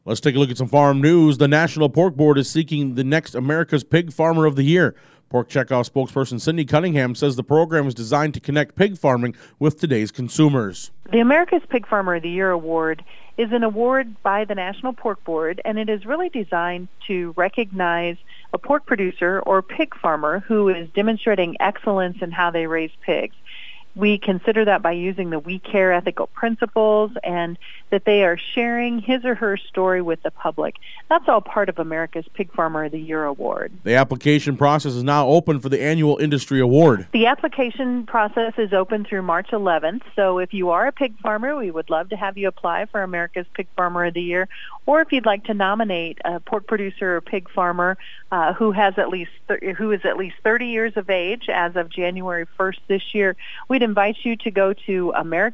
Let's take a look at some farm news. The National Pork Board is seeking the next America's Pig Farmer of the Year. Pork Checkoff spokesperson Cindy Cunningham says the program is designed to connect pig farming with today's consumers. The America's Pig Farmer of the Year award is an award by the National Pork Board, and it is really designed to recognize a pork producer or pig farmer who is demonstrating excellence in how they raise pigs. We consider that by using the We Care ethical principles and that they are sharing his or her story with the public. That's all part of America's Pig Farmer of the Year award. The application process is now open for the annual industry award. The application process is open through March 11th, so if you are a pig farmer, we would love to have you apply for America's Pig Farmer of the Year, or if you'd like to nominate a pork producer or pig farmer who is at least 30 years of age as of January 1st this year, we'd invite you to go to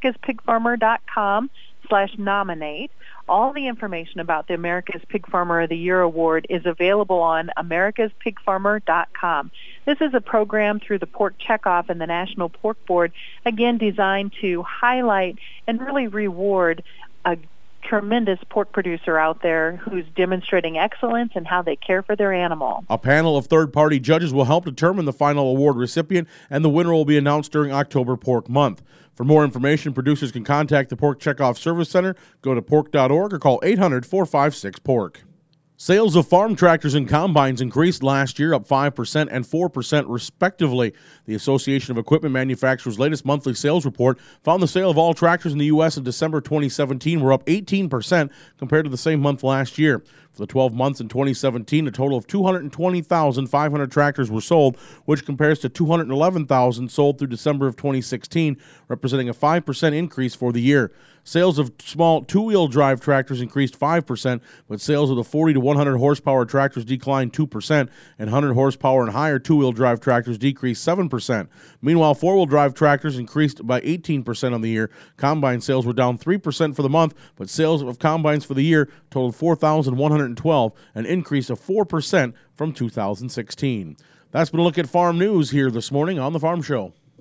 americaspigfarmer.com/nominate. All the information about the America's Pig Farmer of the Year award is available on americaspigfarmer.com. This is a program through the Pork Checkoff and the National Pork Board, again designed to highlight and really reward a tremendous pork producer out there who's demonstrating excellence in how they care for their animal. A panel of third-party judges will help determine the final award recipient, and the winner will be announced during October Pork Month. For more information, producers can contact the Pork Checkoff Service Center, go to pork.org, or call 800-456-PORK. Sales of farm tractors and combines increased last year, up 5% and 4% respectively. The Association of Equipment Manufacturers' latest monthly sales report found the sale of all tractors in the U.S. in December 2017 were up 18% compared to the same month last year. For the 12 months in 2017, a total of 220,500 tractors were sold, which compares to 211,000 sold through December of 2016, representing a 5% increase for the year. Sales of small two-wheel drive tractors increased 5%, but sales of the 40 to 100 horsepower tractors declined 2%, and 100 horsepower and higher two-wheel drive tractors decreased 7%. Meanwhile, four-wheel drive tractors increased by 18% on the year. Combine sales were down 3% for the month, but sales of combines for the year totaled 4,112, an increase of 4% from 2016. That's been a look at farm news here this morning on The Farm Show.